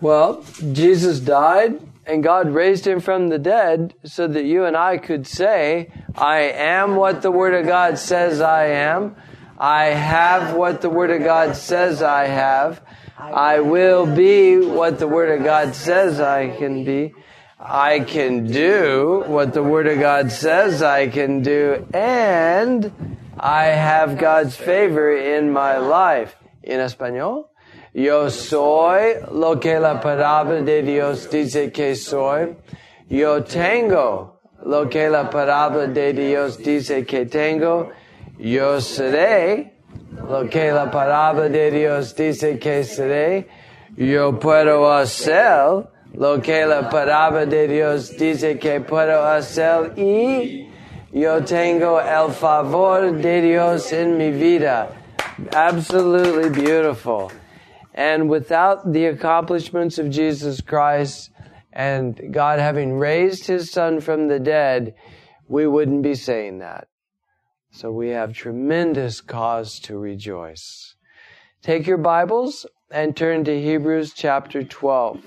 Well, Jesus died and God raised him from the dead so that you and I could say, I am what the Word of God says I am. I have what the Word of God says I have. I will be what the Word of God says I can be. I can do what the Word of God says I can do. And I have God's favor in my life. En español, yo soy lo que la palabra de Dios dice que soy. Yo tengo lo que la palabra de Dios dice que tengo. Yo seré lo que la palabra de Dios dice que seré. Yo puedo hacer lo que la palabra de Dios dice que puedo hacer. Y yo tengo el favor de Dios en mi vida. Absolutely beautiful. And without the accomplishments of Jesus Christ and God having raised His Son from the dead, we wouldn't be saying that. So we have tremendous cause to rejoice. Take your Bibles and turn to Hebrews chapter 12.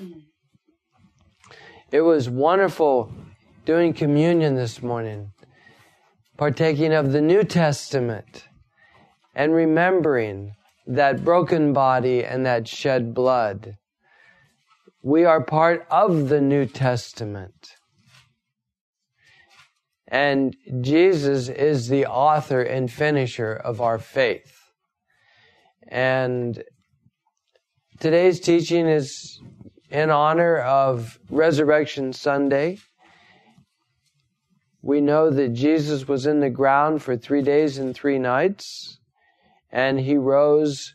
It was wonderful doing communion this morning, partaking of the New Testament and remembering that broken body and that shed blood. We are part of the New Testament. And Jesus is the author and finisher of our faith. And today's teaching is in honor of Resurrection Sunday. We know that Jesus was in the ground for 3 days and 3 nights, and He rose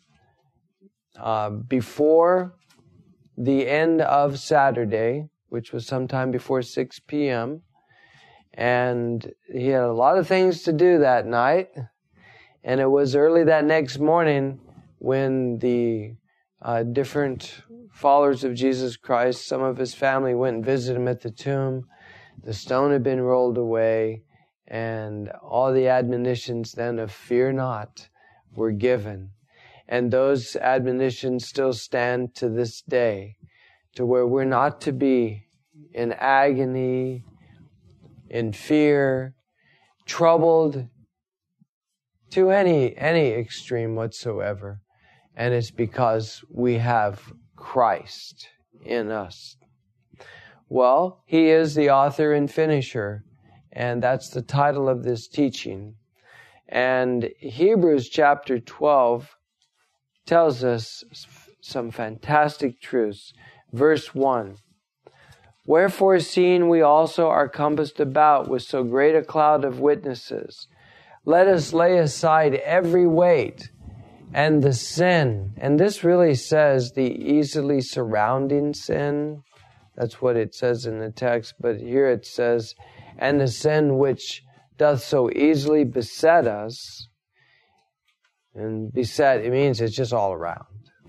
before the end of Saturday, which was sometime before 6 p.m., and He had a lot of things to do that night. And it was early that next morning when the different followers of Jesus Christ, some of His family went and visited Him at the tomb. The stone had been rolled away, and all the admonitions then of fear not were given. And those admonitions still stand to this day, to where we're not to be in agony, in fear, troubled to any extreme whatsoever. And it's because we have Christ in us. Well, He is the author and finisher, and that's the title of this teaching. And Hebrews chapter 12 tells us some fantastic truths. Verse 1. Wherefore, seeing we also are compassed about with so great a cloud of witnesses, let us lay aside every weight and the sin. And this really says the easily surrounding sin. That's what it says in the text. But here it says, and the sin which doth so easily beset us. And beset, it means it's just all around.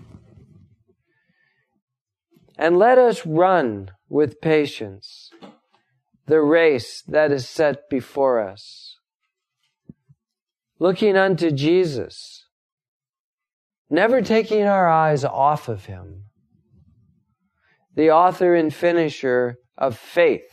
And let us run with patience the race that is set before us, looking unto Jesus, never taking our eyes off of Him, the author and finisher of faith,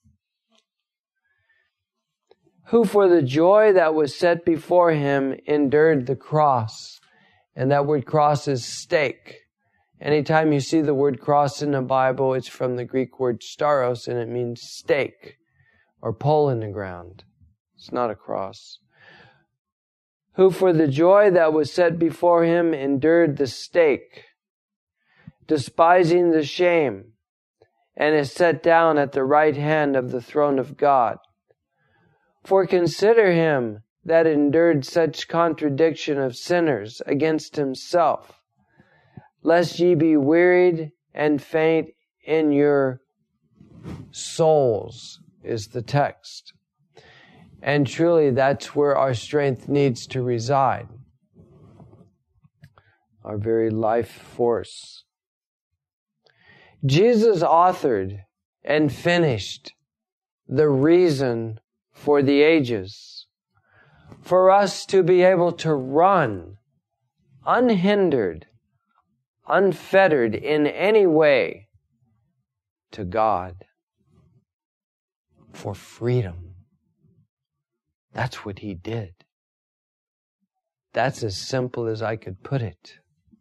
who for the joy that was set before Him endured the cross. And that word cross is stake. Anytime you see the word cross in the Bible, it's from the Greek word staros, and it means stake or pole in the ground. It's not a cross. Who for the joy that was set before Him endured the stake, despising the shame, and is set down at the right hand of the throne of God. For consider Him that endured such contradiction of sinners against Himself, lest ye be wearied and faint in your souls, is the text. And truly, that's where our strength needs to reside. Our very life force. Jesus authored and finished the reason for the ages, for us to be able to run unhindered, unfettered in any way to God for freedom. That's what He did. That's as simple as I could put it.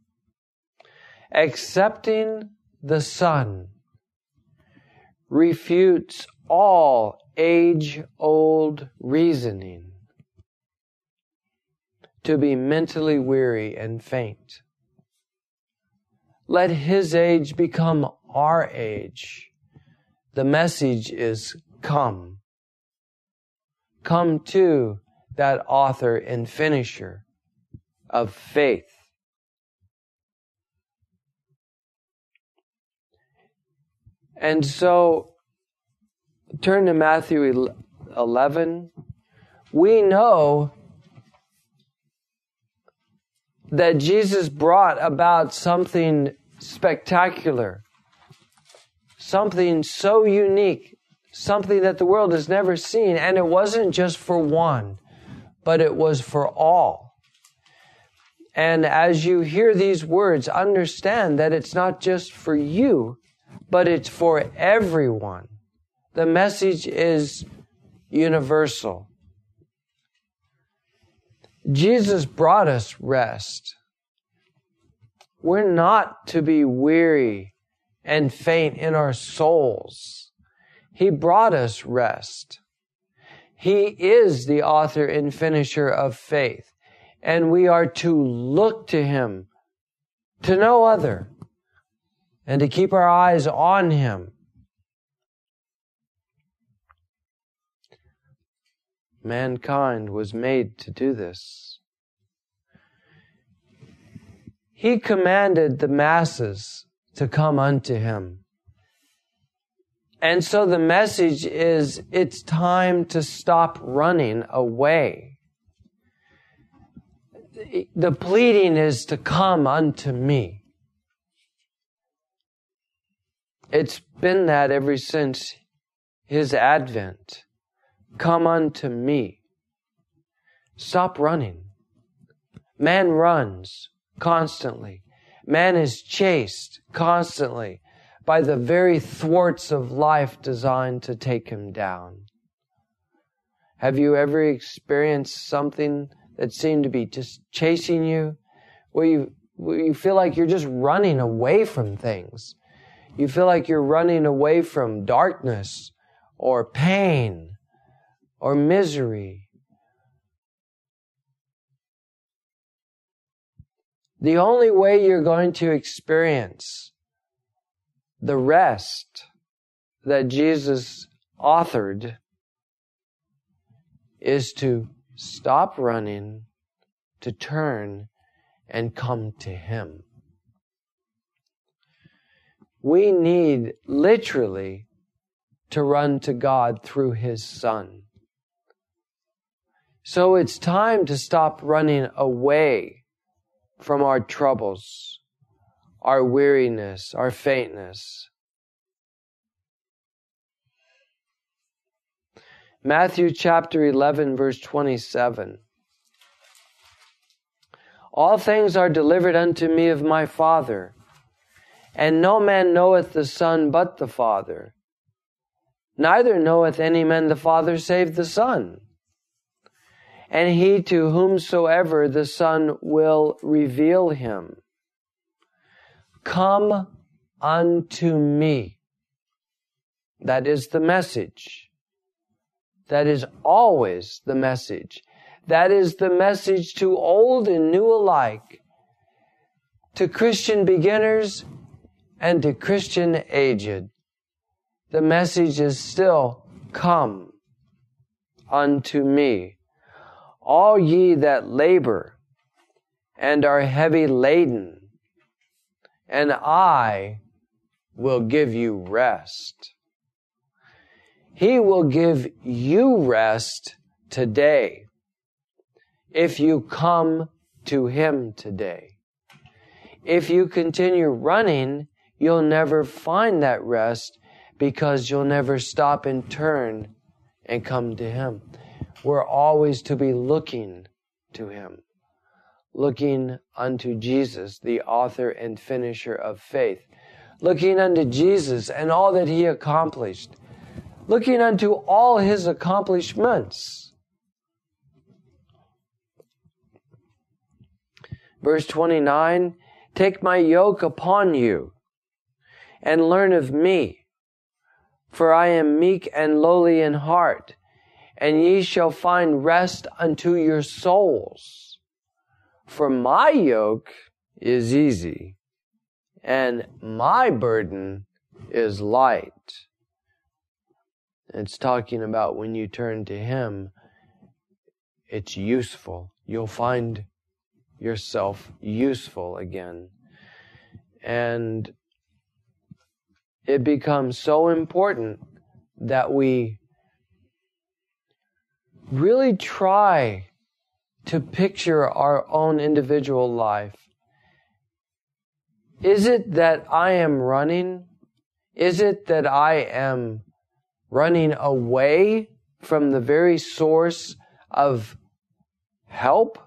Accepting the Son refutes all age-old reasoning to be mentally weary and faint. Let His age become our age. The message is come. Come to that author and finisher of faith. And so, turn to Matthew 11. We know that Jesus brought about something spectacular, something so unique, something that the world has never seen. And it wasn't just for one, but it was for all. And as you hear these words, understand that it's not just for you, but it's for everyone. The message is universal. Jesus brought us rest. We're not to be weary and faint in our souls. He brought us rest. He is the author and finisher of faith, and we are to look to Him, to no other, and to keep our eyes on Him. Mankind was made to do this. He commanded the masses to come unto Him. And so the message is, it's time to stop running away. The pleading is to come unto me. It's been that ever since His advent. Come unto me. Stop running. Man runs constantly. Man is chased constantly by the very thwarts of life designed to take him down. Have you ever experienced something that seemed to be just chasing you, where you feel like you're just running away from things? You feel like you're running away from darkness or pain or misery. The only way you're going to experience the rest that Jesus authored is to stop running, to turn and come to Him. We need literally to run to God through His Son. So it's time to stop running away from our troubles, our weariness, our faintness. Matthew chapter 11, verse 27. All things are delivered unto me of my Father, and no man knoweth the Son but the Father. Neither knoweth any man the Father save the Son, and he to whomsoever the Son will reveal Him. Come unto me. That is the message. That is always the message. That is the message to old and new alike, to Christian beginners and to Christian aged. The message is still, come unto me. All ye that labor and are heavy laden, and I will give you rest. He will give you rest today if you come to Him today. If you continue running, you'll never find that rest because you'll never stop and turn and come to Him. We're always to be looking to Him, looking unto Jesus, the author and finisher of faith, looking unto Jesus and all that He accomplished, looking unto all His accomplishments. Verse 29, take my yoke upon you and learn of me, for I am meek and lowly in heart, and ye shall find rest unto your souls. For my yoke is easy, and my burden is light. It's talking about when you turn to Him, it's useful. You'll find yourself useful again. And it becomes so important that we really try to picture our own individual life. Is it that I am running? Is it that I am running away from the very source of help?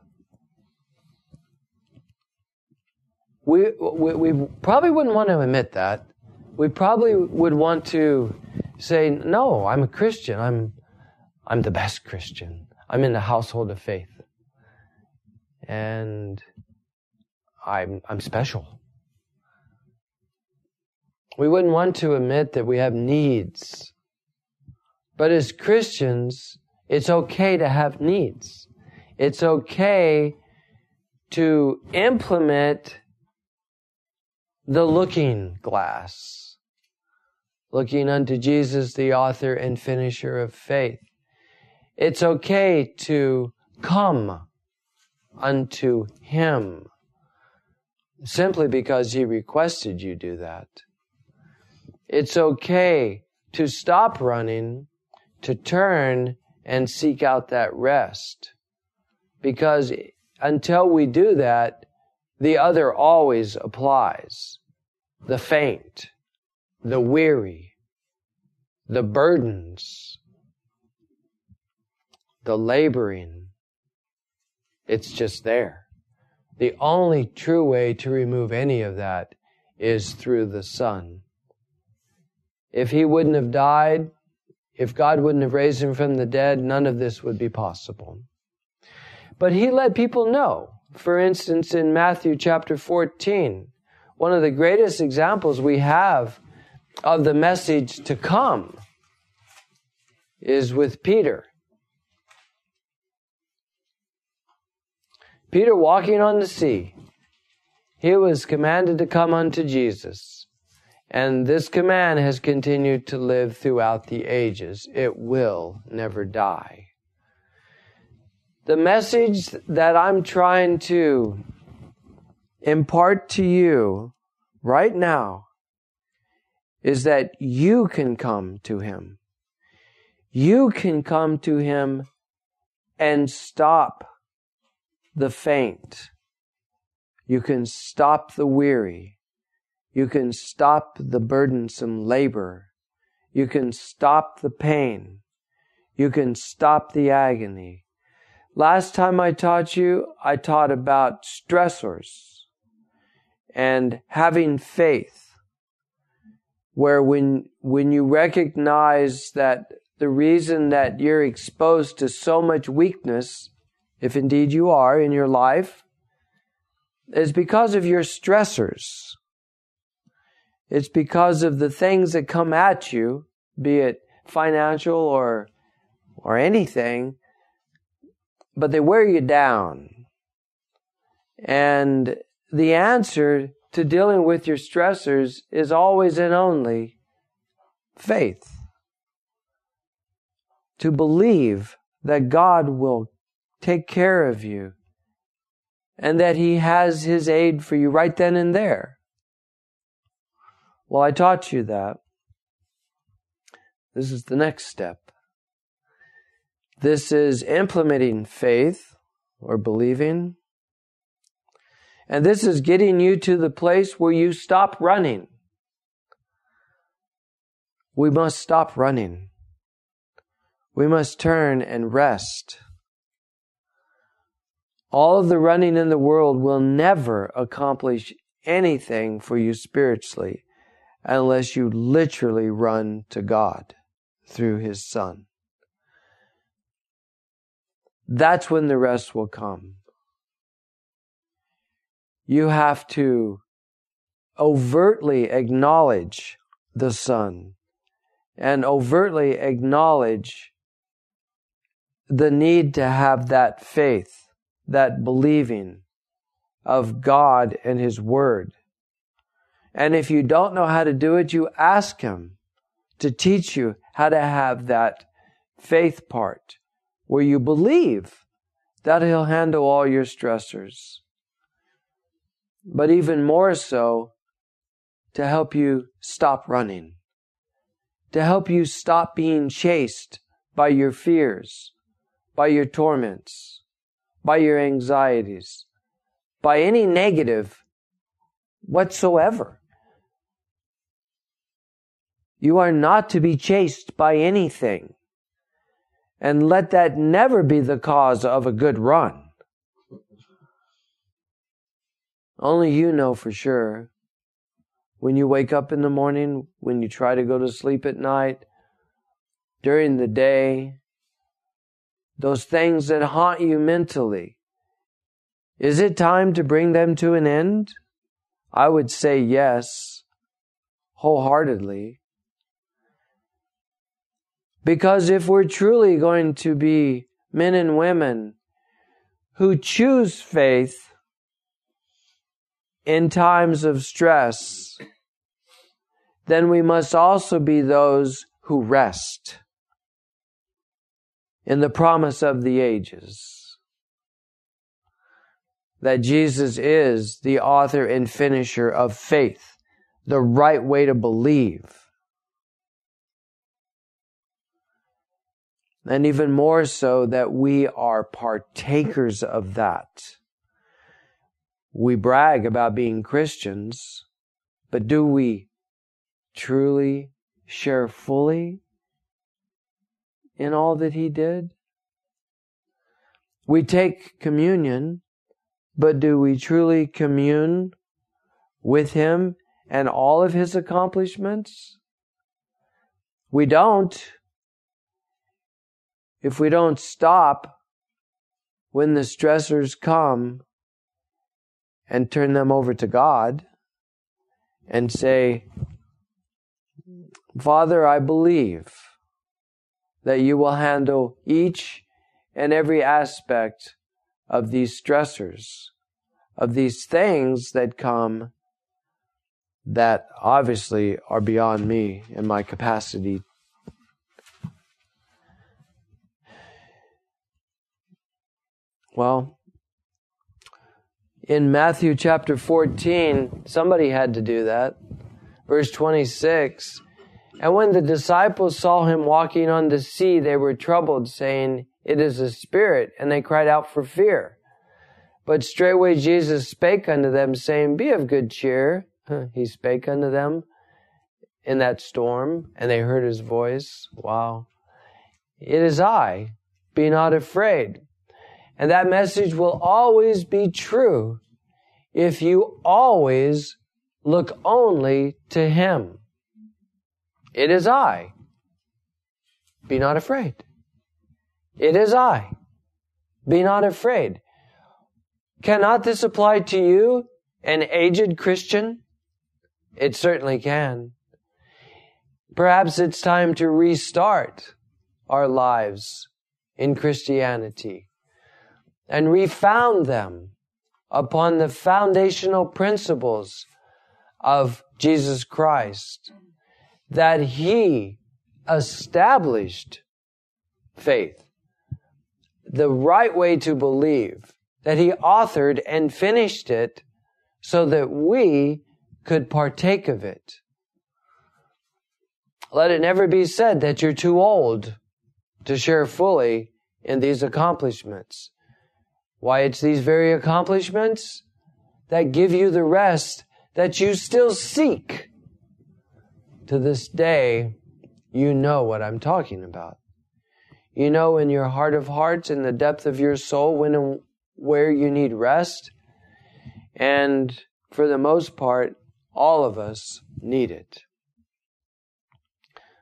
We probably wouldn't want to admit that. We probably would want to say, no, I'm a Christian. I'm the best Christian. I'm in the household of faith. And I'm special. We wouldn't want to admit that we have needs. But as Christians, it's okay to have needs. It's okay to implement the looking glass, looking unto Jesus, the author and finisher of faith. It's okay to come unto Him simply because He requested you do that. It's okay to stop running, to turn and seek out that rest. Because until we do that, the other always applies. The faint, the weary, the burdens, the laboring. It's just there. The only true way to remove any of that is through the Son. If He wouldn't have died, if God wouldn't have raised Him from the dead, none of this would be possible. But He let people know. For instance, in Matthew chapter 14, one of the greatest examples we have of the message to come is with Peter. Peter walking on the sea. He was commanded to come unto Jesus. And this command has continued to live throughout the ages. It will never die. The message that I'm trying to impart to you right now is that you can come to Him. You can come to Him and stop the faint. You can stop the weary. You can stop the burdensome labor. You can stop the pain. You can stop the agony. Last time I taught you, I taught about stressors and having faith, where when you recognize that the reason that you're exposed to so much weakness, if indeed you are in your life, is because of your stressors. It's because of the things that come at you, be it financial or anything, but they wear you down. And the answer to dealing with your stressors is always and only faith. To believe that God will take care of you and that He has His aid for you right then and there. Well, I taught you that. This is the next step. This is implementing faith or believing. And this is getting you to the place where you stop running. We must stop running. We must turn and rest. All of the running in the world will never accomplish anything for you spiritually unless you literally run to God through His Son. That's when the rest will come. You have to overtly acknowledge the Son and overtly acknowledge the need to have that faith, that believing of God and His Word. And if you don't know how to do it, you ask Him to teach you how to have that faith part where you believe that He'll handle all your stressors. But even more so, to help you stop running, to help you stop being chased by your fears, by your torments, by your anxieties, by any negative whatsoever. You are not to be chased by anything. And let that never be the cause of a good run. Only you know for sure. When you wake up in the morning, when you try to go to sleep at night, during the day, those things that haunt you mentally, is it time to bring them to an end? I would say yes, wholeheartedly. Because if we're truly going to be men and women who choose faith in times of stress, then we must also be those who rest in the promise of the ages. That Jesus is the author and finisher of faith, the right way to believe. And even more so that we are partakers of that. We brag about being Christians, but do we truly share fully in all that He did? We take communion, but do we truly commune with Him and all of His accomplishments? We don't. If we don't stop when the stressors come and turn them over to God and say, Father, I believe that you will handle each and every aspect of these stressors, of these things that come that obviously are beyond me and my capacity. Well, in Matthew chapter 14, somebody had to do that. Verse 26, and when the disciples saw Him walking on the sea, they were troubled, saying, It is a spirit, and they cried out for fear. But straightway Jesus spake unto them, saying, Be of good cheer. He spake unto them in that storm, and they heard His voice. Wow. It is I. Be not afraid. And that message will always be true if you always look only to Him. It is I. Be not afraid. It is I. Be not afraid. Cannot this apply to you, an aged Christian? It certainly can. Perhaps it's time to restart our lives in Christianity and refound them upon the foundational principles of Jesus Christ, that He established faith, the right way to believe, that He authored and finished it so that we could partake of it. Let it never be said that you're too old to share fully in these accomplishments. Why, it's these very accomplishments that give you the rest that you still seek. To this day, you know what I'm talking about. You know in your heart of hearts, in the depth of your soul, when and where you need rest. And for the most part, all of us need it.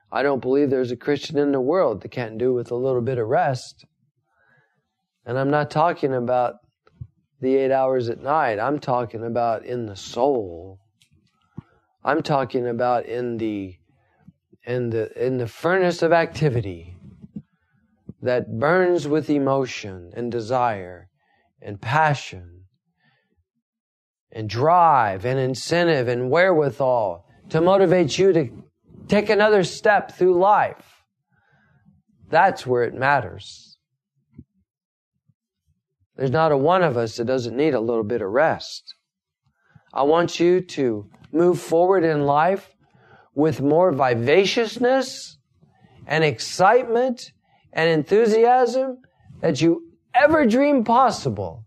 I don't believe there's a Christian in the world that can't do with a little bit of rest. And I'm not talking about the 8 hours at night. I'm talking about in the soul. I'm talking about in the furnace of activity that burns with emotion and desire and passion and drive and incentive and wherewithal to motivate you to take another step through life. That's where it matters. There's not a one of us that doesn't need a little bit of rest. I want you to move forward in life with more vivaciousness and excitement and enthusiasm that you ever dreamed possible.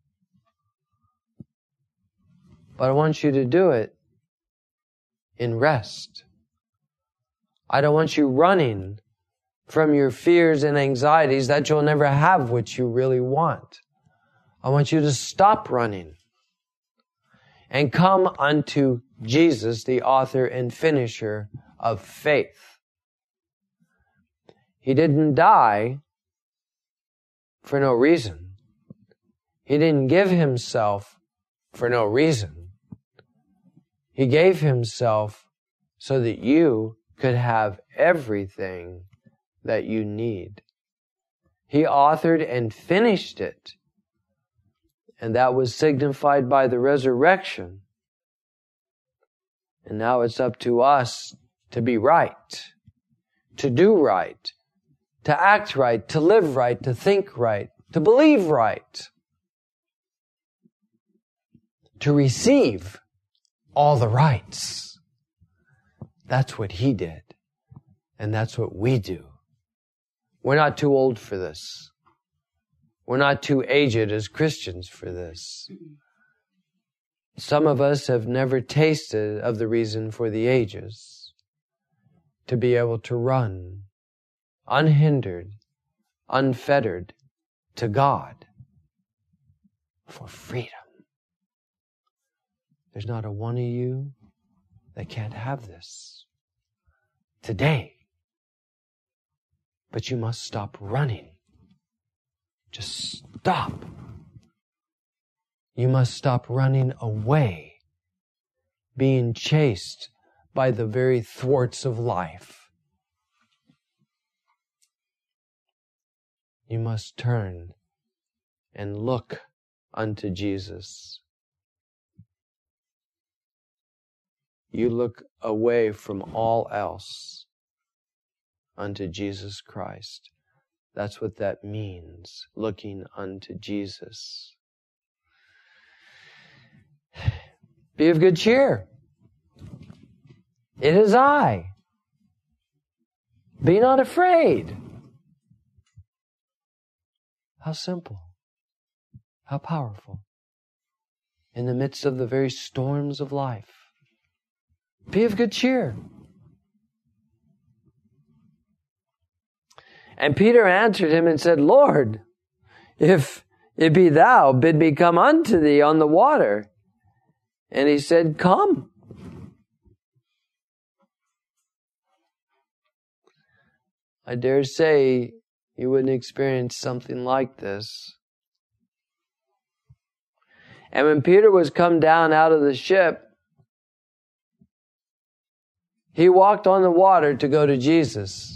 But I want you to do it in rest. I don't want you running from your fears and anxieties that you'll never have what you really want. I want you to stop running and come unto Jesus, the author and finisher of faith. He didn't die for no reason. He didn't give himself for no reason. He gave himself so that you could have everything that you need. He authored and finished it. And that was signified by the resurrection. And now it's up to us to be right, to do right, to act right, to live right, to think right, to believe right, to receive all the rights. That's what He did. And that's what we do. We're not too old for this. We're not too aged as Christians for this. Some of us have never tasted of the reason for the ages. To be able to run unhindered, unfettered to God for freedom. There's not a one of you that can't have this today. But you must stop running. Just stop. You must stop running away, being chased by the very thwarts of life. You must turn and look unto Jesus. You look away from all else unto Jesus Christ. That's what that means, looking unto Jesus. Be of good cheer. It is I. Be not afraid. How simple. How powerful. In the midst of the very storms of life. Be of good cheer. And Peter answered him and said, Lord, if it be thou, bid me come unto thee on the water. And he said, come. I dare say you wouldn't experience something like this. And when Peter was come down out of the ship, he walked on the water to go to Jesus.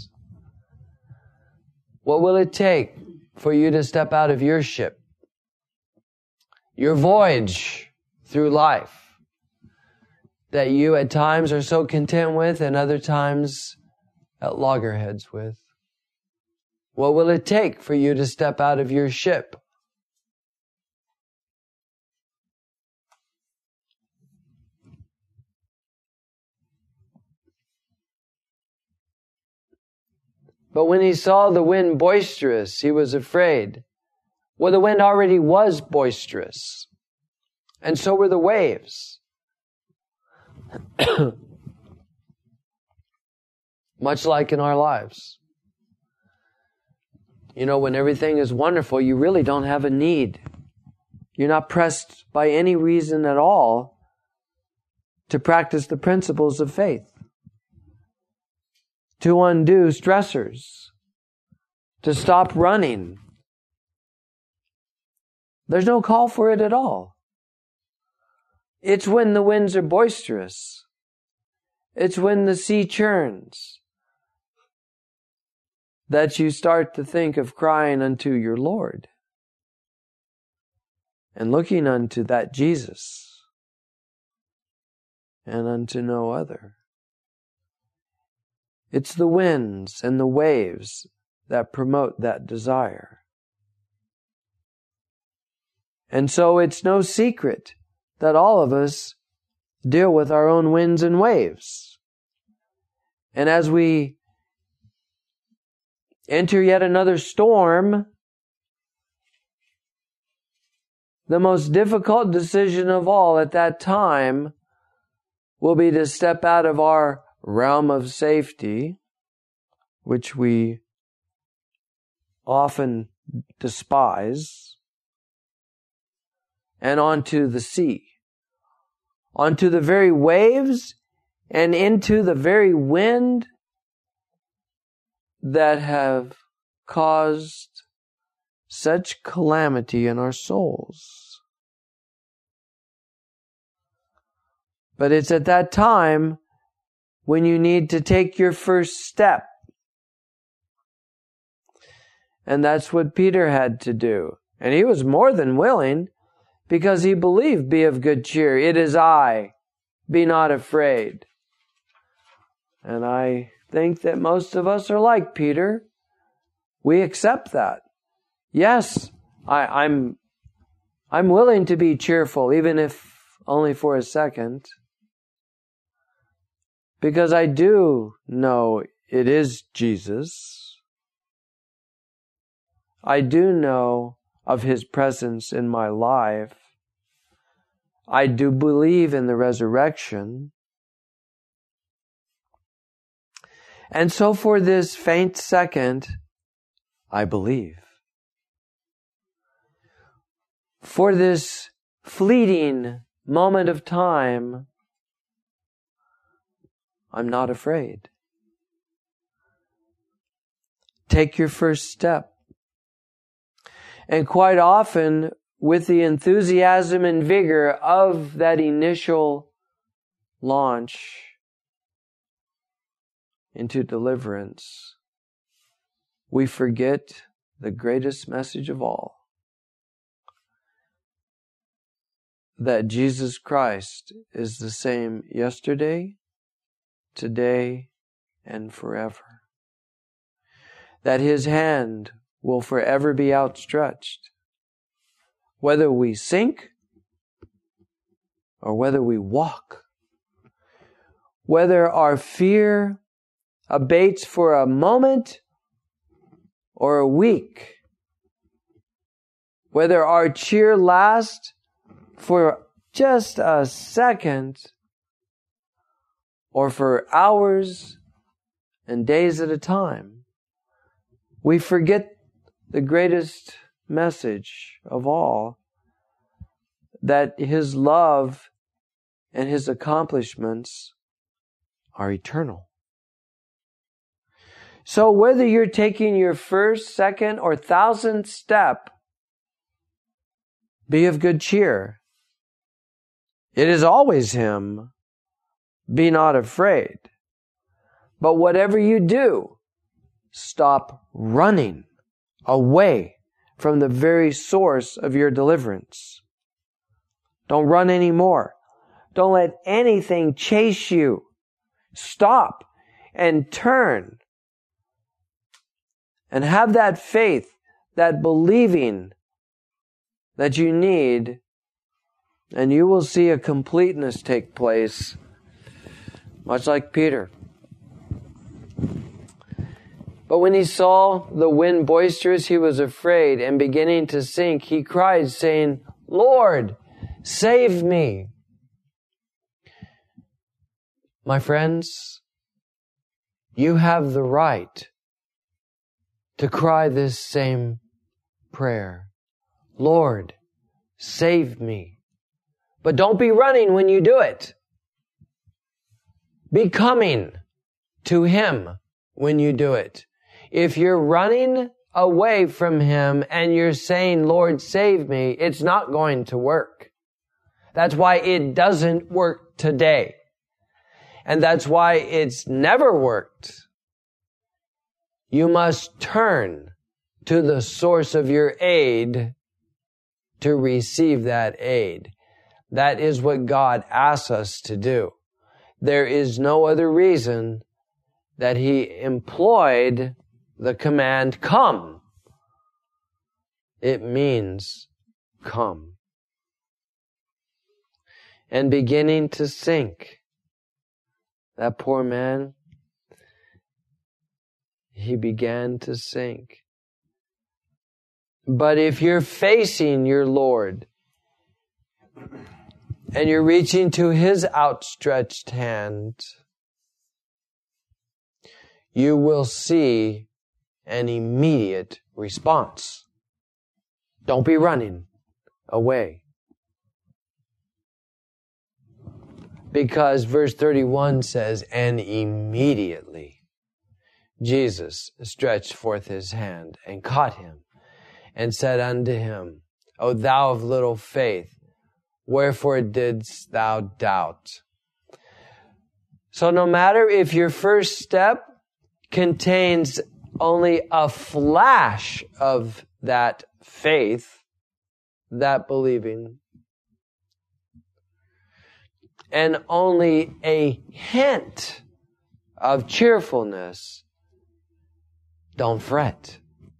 What will it take for you to step out of your ship? Your voyage through life that you at times are so content with and other times at loggerheads with. What will it take for you to step out of your ship? But when he saw the wind boisterous, he was afraid. Well, the wind already was boisterous. And so were the waves. Much like in our lives. You know, when everything is wonderful, you really don't have a need. You're not pressed by any reason at all to practice the principles of faith. to undo stressors, to stop running. There's no call for it at all. It's when the winds are boisterous. It's when the sea churns that you start to think of crying unto your Lord and looking unto that Jesus and unto no other. It's the winds and the waves that promote that desire. And so it's no secret that all of us deal with our own winds and waves. And as we enter yet another storm, the most difficult decision of all at that time will be to step out of our realm of safety, which we often despise, and onto the sea, onto the very waves and into the very wind that have caused such calamity in our souls. But it's at that time when you need to take your first step. And that's what Peter had to do. And he was more than willing, because he believed, be of good cheer. It is I. Be not afraid. And I think that most of us are like Peter. We accept that. Yes, I'm willing to be cheerful, even if only for a second. Because I do know it is Jesus. I do know of His presence in my life. I do believe in the resurrection. And so for this faint second, I believe. For this fleeting moment of time, I'm not afraid. Take your first step. And quite often, with the enthusiasm and vigor of that initial launch into deliverance, we forget the greatest message of all, that Jesus Christ is the same yesterday, today, and forever. That His hand will forever be outstretched. Whether we sink or whether we walk. Whether our fear abates for a moment or a week. Whether our cheer lasts for just a second or for hours and days at a time. We forget the greatest message of all, that His love and His accomplishments are eternal. So whether you're taking your first, second, or 1,000th step, be of good cheer. It is always Him. Be not afraid. But whatever you do, stop running away from the very source of your deliverance. Don't run anymore. Don't let anything chase you. Stop and turn. And have that faith, that believing that you need, and you will see a completeness take place, much like Peter. But when he saw the wind boisterous, he was afraid, and beginning to sink, he cried, saying, Lord, save me. My friends, you have the right to cry this same prayer. Lord, save me. But don't be running when you do it. Be coming to Him when you do it. If you're running away from Him and you're saying, Lord, save me, it's not going to work. That's why it doesn't work today. And that's why it's never worked. You must turn to the source of your aid to receive that aid. That is what God asks us to do. There is no other reason that He employed the command, come. It means come. And beginning to sink. That poor man, he began to sink. But if you're facing your Lord and you're reaching to His outstretched hand, you will see an immediate response. Don't be running away. Because verse 31 says, and immediately Jesus stretched forth His hand and caught him and said unto him, O thou of little faith, wherefore didst thou doubt? So no matter if your first step contains only a flash of that faith, that believing, and only a hint of cheerfulness, don't fret.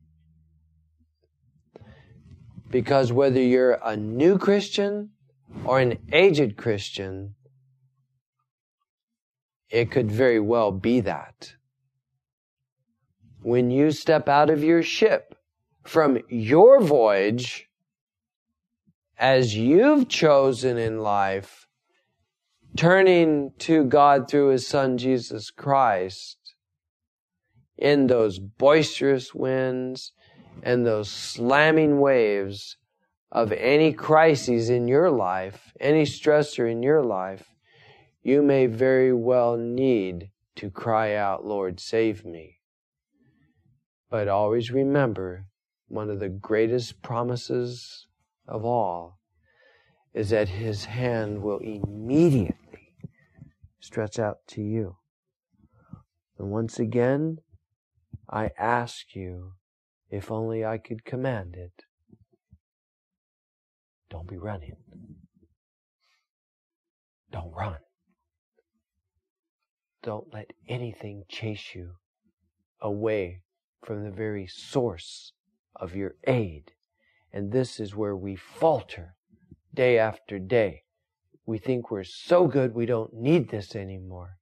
Because whether you're a new Christian or an aged Christian, it could very well be that. When you step out of your ship from your voyage, as you've chosen in life, turning to God through His Son, Jesus Christ, in those boisterous winds and those slamming waves of any crises in your life, any stressor in your life, you may very well need to cry out, Lord, save me. But always remember, one of the greatest promises of all is that His hand will immediately stretch out to you. And once again, I ask you, if only I could command it, don't be running. Don't run. Don't let anything chase you away from the very source of your aid. And this is where we falter day after day. We think we're so good we don't need this anymore.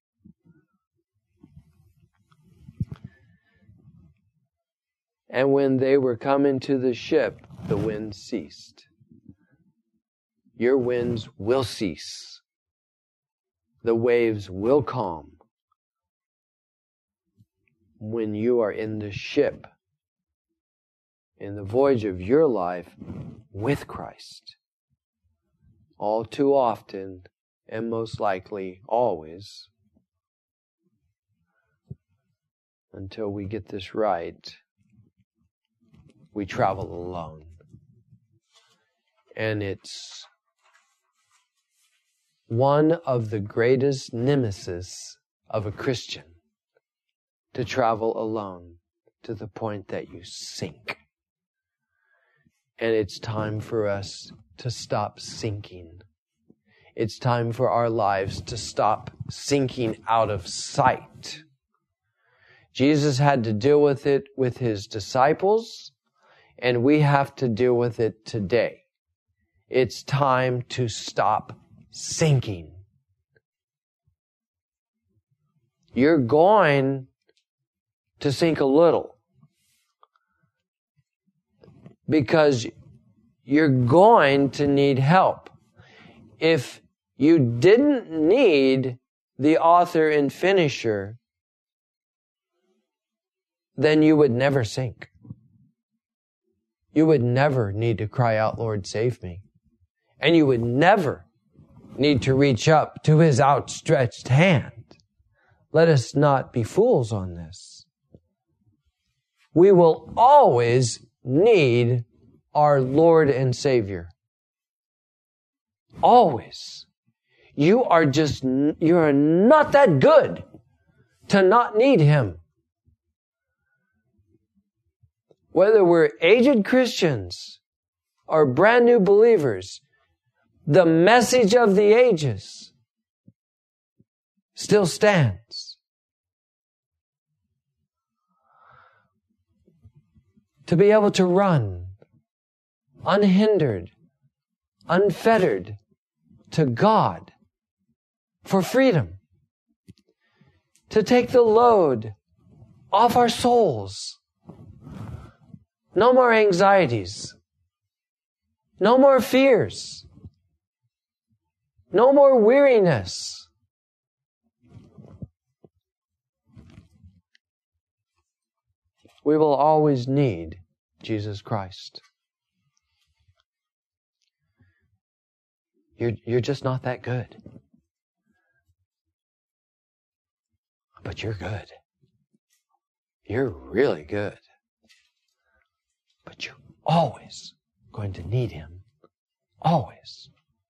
And when they were coming to the ship, the wind ceased. Your winds will cease. The waves will calm when you are in the ship, in the voyage of your life with Christ. All too often, and most likely always, until we get this right, we travel alone. And it's one of the greatest nemesis of a Christian to travel alone to the point that you sink. And it's time for us to stop sinking. It's time for our lives to stop sinking out of sight. Jesus had to deal with it with His disciples, and we have to deal with it today. It's time to stop sinking. You're going to sink a little, because you're going to need help. If you didn't need the author and finisher, then you would never sink. You would never need to cry out, Lord, save me. And you would never need to reach up to His outstretched hand. Let us not be fools on this. we will always need our Lord and Savior. Always. You are not that good to not need Him. Whether we're aged Christians or brand new believers, the message of the ages still stands. To be able to run unhindered, unfettered to God for freedom. To take the load off our souls. No more anxieties. No more fears. No more weariness. We will always need Jesus Christ. You're just not that good. But you're good. You're really good. But you're always going to need Him. Always.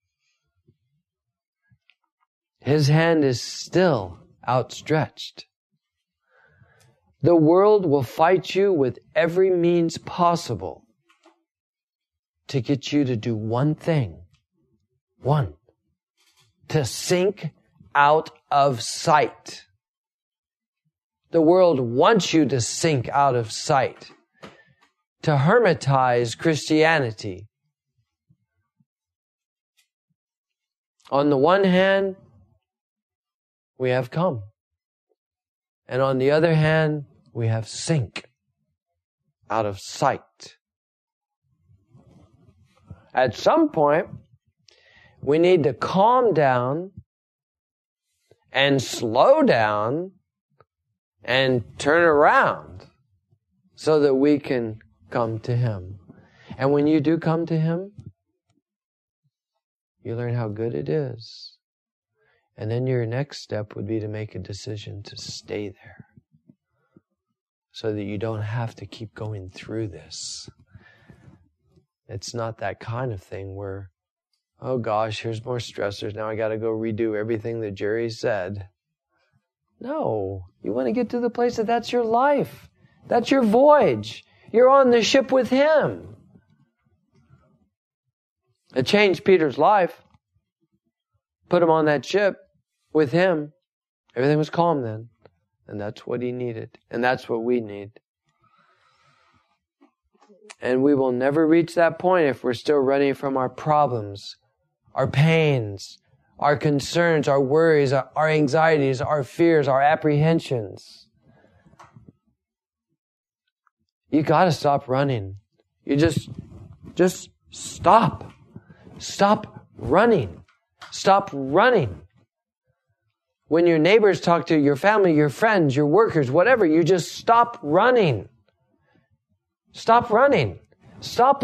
His hand is still outstretched. The world will fight you with every means possible to get you to do one thing. One. To sink out of sight. The world wants you to sink out of sight. To hermitize Christianity. On the one hand, we have come. And on the other hand, we have sink out of sight. At some point, we need to calm down and slow down and turn around so that we can come to Him. And when you do come to Him, you learn how good it is. And then your next step would be to make a decision to stay there so that you don't have to keep going through this. It's not that kind of thing where, oh gosh, here's more stressors. Now I got to go redo everything that Jerry said. No, you want to get to the place that's your life. That's your voyage. You're on the ship with Him. It changed Peter's life. Put him on that ship with Him. Everything was calm then. And that's what he needed. And that's what we need. And we will never reach that point if we're still running from our problems, our pains, our concerns, our worries, our anxieties, our fears, our apprehensions. You got to stop running. You just stop. Stop running. Stop running. When your neighbors talk to your family, your friends, your workers, whatever, you just stop running. Stop running. Stop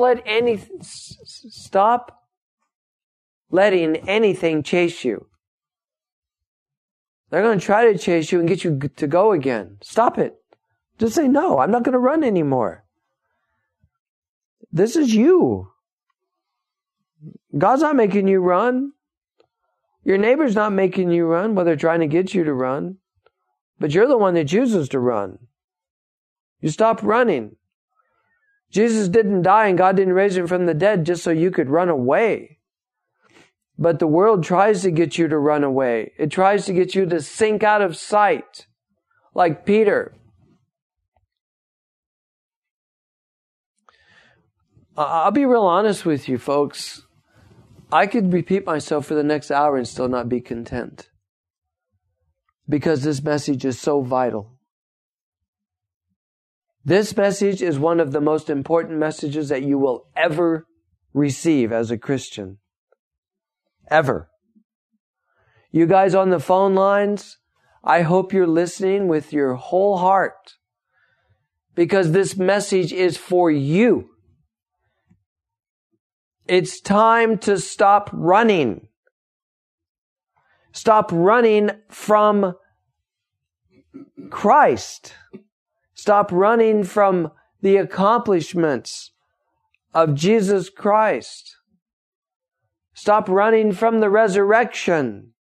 letting anything chase you. They're going to try to chase you and get you to go again. Stop it. Just say, no, I'm not going to run anymore. This is you. God's not making you run. Your neighbor's not making you run, but they're trying to get you to run. But you're the one that chooses to run. You stop running. Jesus didn't die and God didn't raise Him from the dead just so you could run away. But the world tries to get you to run away. It tries to get you to sink out of sight, like Peter. I'll be real honest with you, folks. I could repeat myself for the next hour and still not be content. Because this message is so vital. This message is one of the most important messages that you will ever receive as a Christian. Ever. You guys on the phone lines, I hope you're listening with your whole heart. Because this message is for you. It's time to stop running. Stop running from Christ. Stop running from the accomplishments of Jesus Christ. Stop running from the resurrection.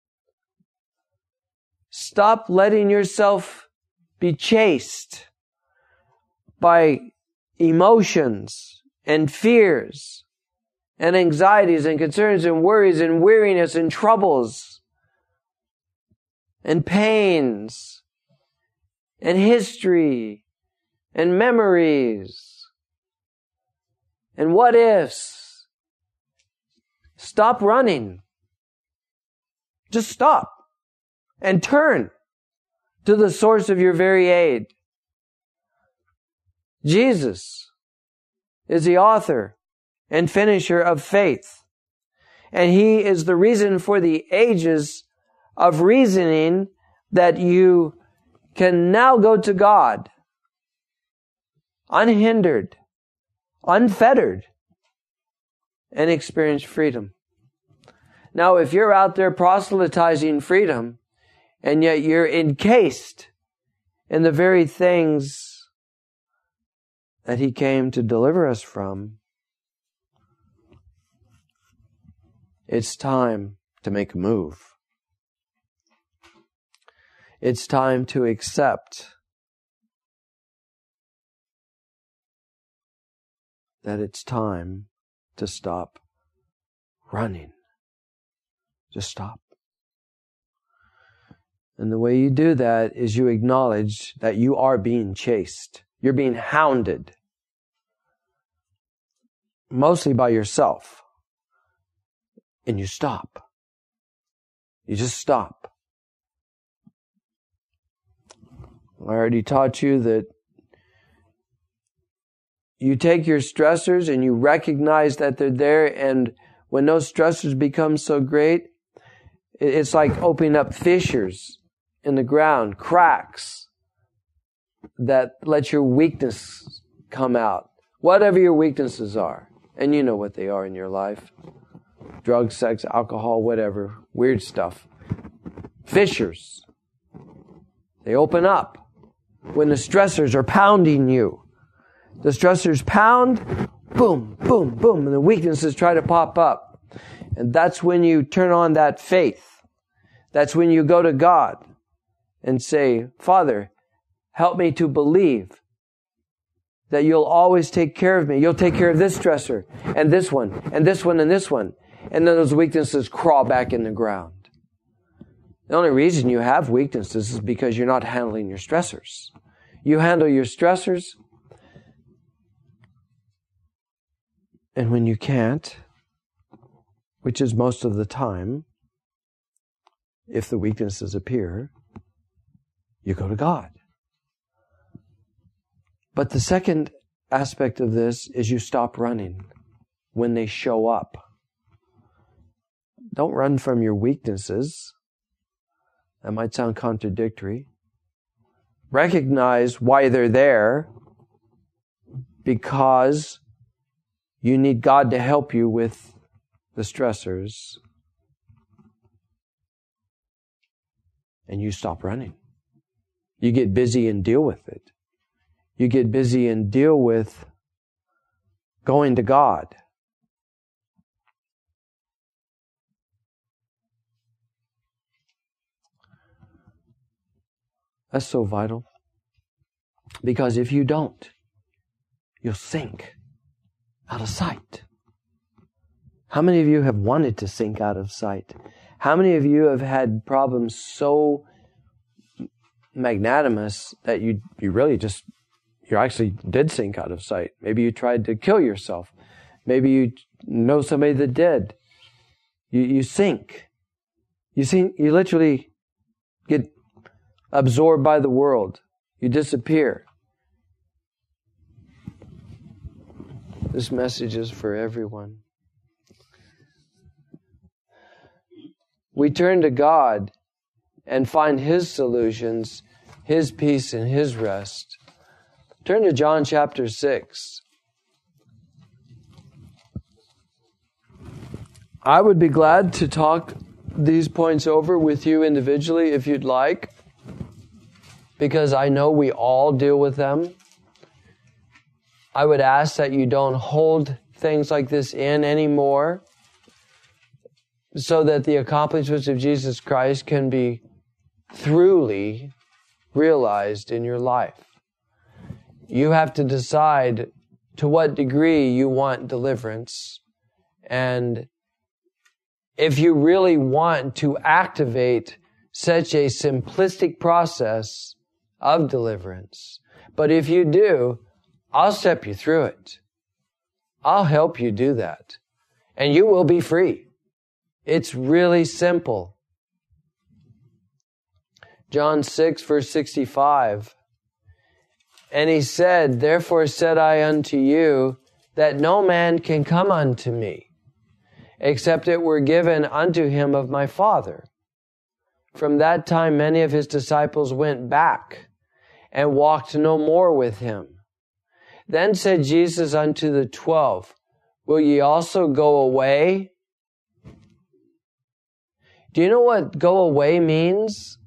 Stop letting yourself be chased by emotions and fears and anxieties and concerns and worries and weariness and troubles and pains and history and memories and what ifs. Stop running. Just stop and turn to the source of your very aid. Jesus is the author and finisher of faith. And He is the reason for the ages of reasoning that you can now go to God unhindered, unfettered, and experience freedom. Now, if you're out there proselytizing freedom, and yet you're encased in the very things that He came to deliver us from, it's time to make a move. It's time to accept that it's time to stop running. Just stop. And the way you do that is you acknowledge that you are being chased. You're being hounded. Mostly by yourself. And you stop. You just stop. I already taught you that you take your stressors and you recognize that they're there, and when those stressors become so great, it's like opening up fissures in the ground, cracks that let your weakness come out. Whatever your weaknesses are, and you know what they are in your life. Drugs, sex, alcohol, whatever, weird stuff. Fissures. They open up when the stressors are pounding you. The stressors pound, boom, boom, boom, and the weaknesses try to pop up. And that's when you turn on that faith. That's when you go to God and say, Father, help me to believe that you'll always take care of me. You'll take care of this stressor, and this one, and this one, and this one. And then those weaknesses crawl back in the ground. The only reason you have weaknesses is because you're not handling your stressors. You handle your stressors, and when you can't, which is most of the time, if the weaknesses appear, you go to God. But the second aspect of this is you stop running when they show up. Don't run from your weaknesses. That might sound contradictory. Recognize why they're there, because you need God to help you with the stressors. And you stop running. You get busy and deal with it. You get busy and deal with going to God. That's so vital. Because if you don't, you'll sink out of sight. How many of you have wanted to sink out of sight? How many of you have had problems so magnanimous that you actually did sink out of sight? Maybe you tried to kill yourself. Maybe you know somebody that did. You sink. You literally get absorbed by the world. You disappear. This message is for everyone. We turn to God and find His solutions, His peace, and His rest. Turn to John chapter 6. I would be glad to talk these points over with you individually if you'd like. because I know we all deal with them. I would ask that you don't hold things like this in anymore, so that the accomplishments of Jesus Christ can be truly realized in your life. You have to decide to what degree you want deliverance. And if you really want to activate such a simplistic process of deliverance, but if you do, I'll step you through it. I'll help you do that. And you will be free. It's really simple. John 6, verse 65. And he said, therefore said I unto you, that no man can come unto me, except it were given unto him of my Father. From that time many of his disciples went back, and walked no more with him. Then said Jesus unto the 12, will ye also go away? Do you know what go away means?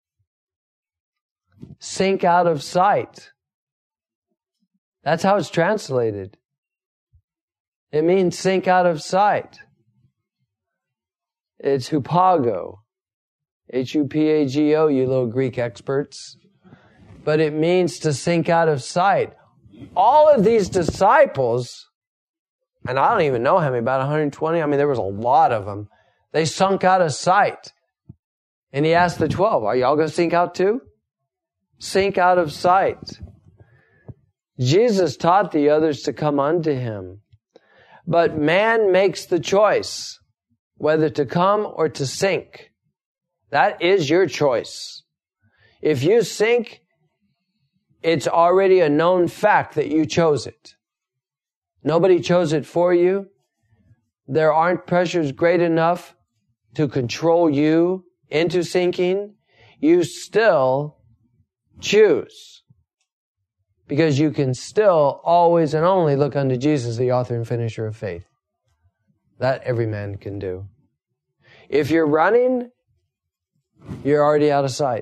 Sink out of sight. That's how it's translated. It means sink out of sight. It's hupago. Hupago, you little Greek experts. But it means to sink out of sight. All of these disciples, and I don't even know how many, about 120, there was a lot of them. They sunk out of sight. And he asked the 12, are y'all going to sink out too? Sink out of sight. Jesus taught the others to come unto him. But man makes the choice whether to come or to sink. That is your choice. If you sink, it's already a known fact that you chose it. Nobody chose it for you. There aren't pressures great enough to control you into sinking. You still choose. Because you can still always and only look unto Jesus, the author and finisher of faith. That every man can do. If you're running, you're already out of sight.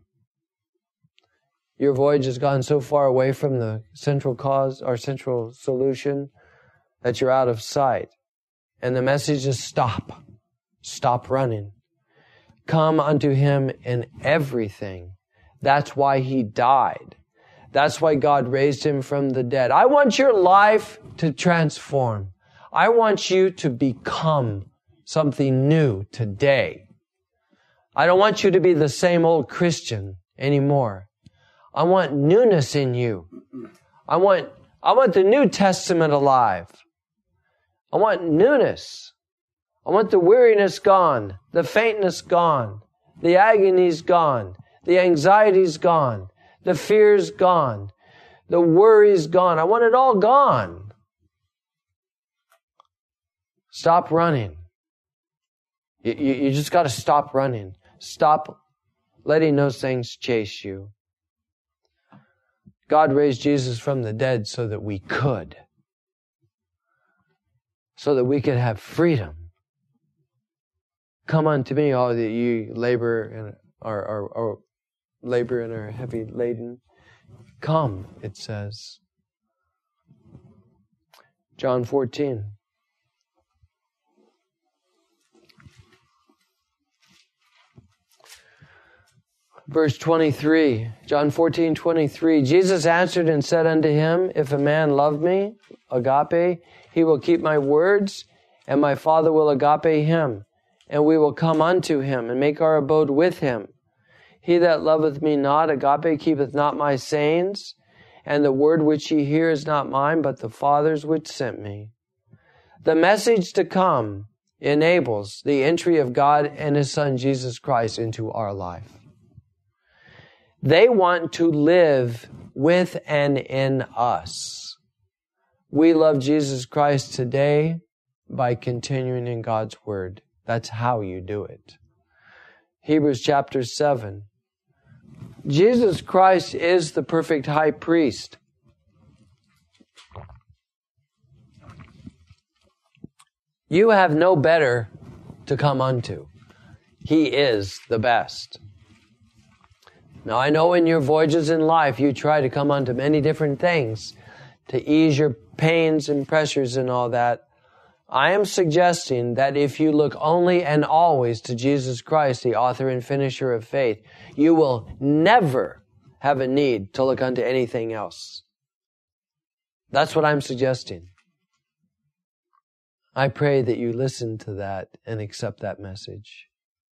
Your voyage has gone so far away from the central cause or central solution that you're out of sight. And the message is stop. Stop running. Come unto him in everything. That's why he died. That's why God raised him from the dead. I want your life to transform. I want you to become something new today. I don't want you to be the same old Christian anymore. I want newness in you. I want the New Testament alive. I want newness. I want the weariness gone, the faintness gone, the agony's gone, the anxiety's gone, the fear's gone, the worry's gone. I want it all gone. Stop running. You just got to stop running. Stop letting those things chase you. God raised Jesus from the dead so that we could. So that we could have freedom. Come unto me, all that you labor and are labor and are heavy laden. Come, it says. John 14. Verse 23, John 14:23. Jesus answered and said unto him, if a man love me, agape, he will keep my words, and my Father will agape him, and we will come unto him, and make our abode with him. He that loveth me not, agape, keepeth not my sayings, and the word which ye hear is not mine, but the Father's which sent me. The message to come enables the entry of God and his Son, Jesus Christ, into our life. They want to live with and in us. We love Jesus Christ today by continuing in God's Word. That's how you do it. Hebrews chapter 7. Jesus Christ is the perfect high priest. You have no better to come unto. He is the best. Now, I know in your voyages in life, you try to come unto many different things to ease your pains and pressures and all that. I am suggesting that if you look only and always to Jesus Christ, the author and finisher of faith, you will never have a need to look unto anything else. That's what I'm suggesting. I pray that you listen to that and accept that message.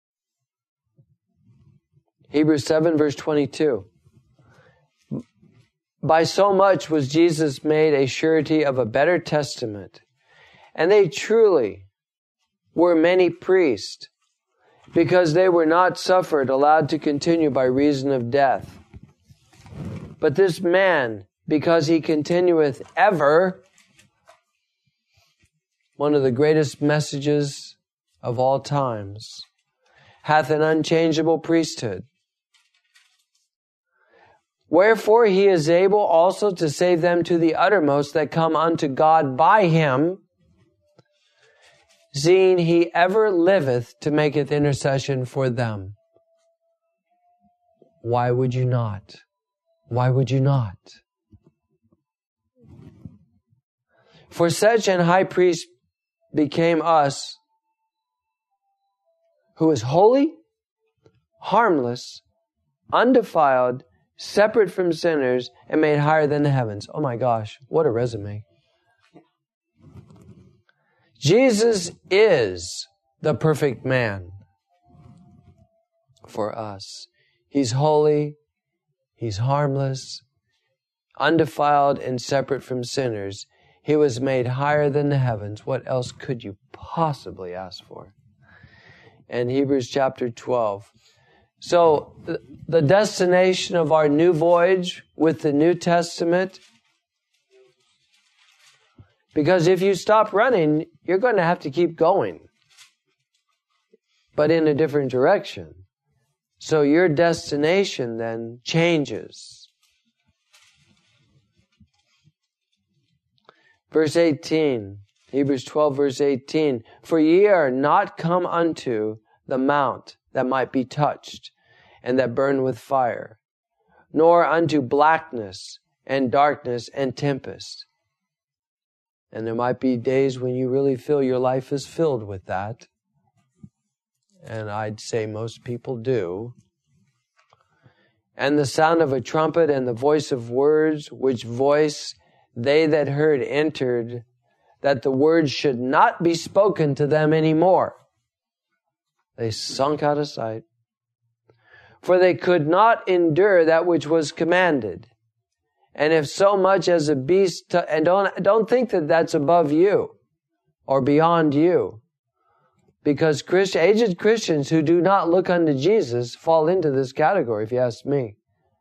Hebrews 7 verse 22. By so much was Jesus made a surety of a better testament. And they truly were many priests, because they were not suffered, allowed to continue by reason of death. But this man, because he continueth ever, one of the greatest messages of all times, hath an unchangeable priesthood. Wherefore he is able also to save them to the uttermost that come unto God by him, seeing he ever liveth to maketh intercession for them. Why would you not? Why would you not? For such an high priest became us, who is holy, harmless, undefiled, separate from sinners, and made higher than the heavens. Oh my gosh, what a resume. Jesus is the perfect man for us. He's holy, he's harmless, undefiled, and separate from sinners. He was made higher than the heavens. What else could you possibly ask for? And Hebrews chapter 12. So the destination of our new voyage with the New Testament, because if you stop running, you're going to have to keep going, but in a different direction. So your destination then changes. Verse 18, Hebrews 12 verse 18, for ye are not come unto the mount that might be touched, and that burn with fire, nor unto blackness and darkness and tempest. And there might be days when you really feel your life is filled with that. And I'd say most people do. And the sound of a trumpet and the voice of words, which voice they that heard entered, that the words should not be spoken to them anymore. They sunk out of sight. For they could not endure that which was commanded. And if so much as a beast, and don't think that that's above you or beyond you. Because aged Christians who do not look unto Jesus fall into this category, if you ask me.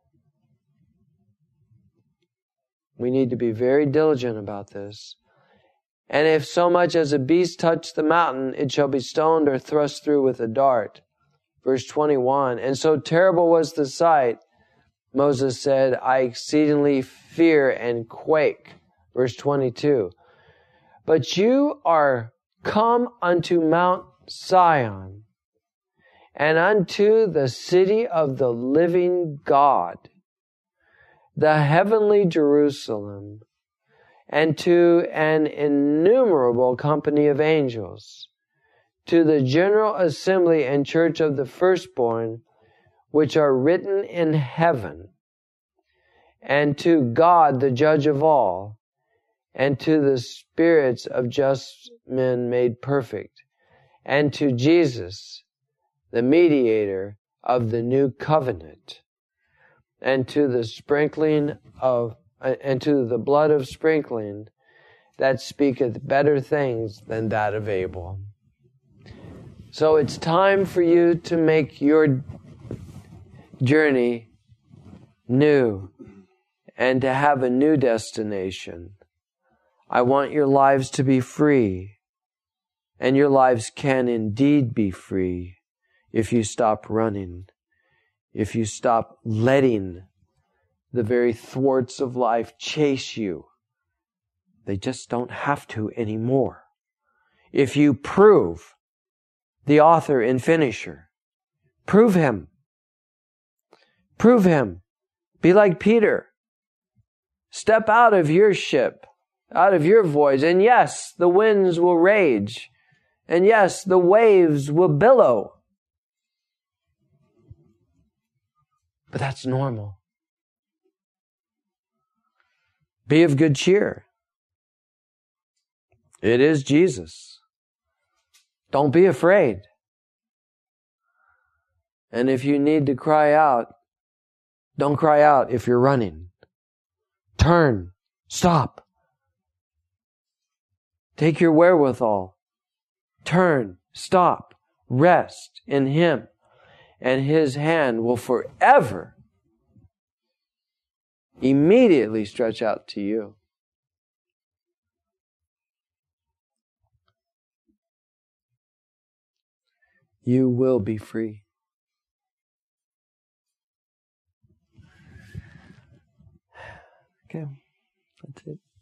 We need to be very diligent about this. And if so much as a beast touch the mountain, it shall be stoned or thrust through with a dart. Verse 21, and so terrible was the sight, Moses said, I exceedingly fear and quake. Verse 22, but you are come unto Mount Sion, and unto the city of the living God, the heavenly Jerusalem, and to an innumerable company of angels, to the general assembly and church of the firstborn, which are written in heaven, and to God, the judge of all, and to the spirits of just men made perfect, and to Jesus, the mediator of the new covenant, and to the sprinkling of and to the blood of sprinkling that speaketh better things than that of Abel. So it's time for you to make your journey new and to have a new destination. I want your lives to be free, and your lives can indeed be free if you stop running, if you stop letting the very thwarts of life chase you. They just don't have to anymore. If you prove the author and finisher, prove him. Prove Him. Be like Peter. Step out of your ship, out of your voice. And yes, the winds will rage. And yes, the waves will billow. But that's normal. Be of good cheer. It is Jesus. Don't be afraid. And if you need to cry out, don't cry out if you're running. Turn. Stop. Take your wherewithal. Turn. Stop. Rest in Him. And His hand will forever, immediately stretch out to you. You will be free. Okay, that's it.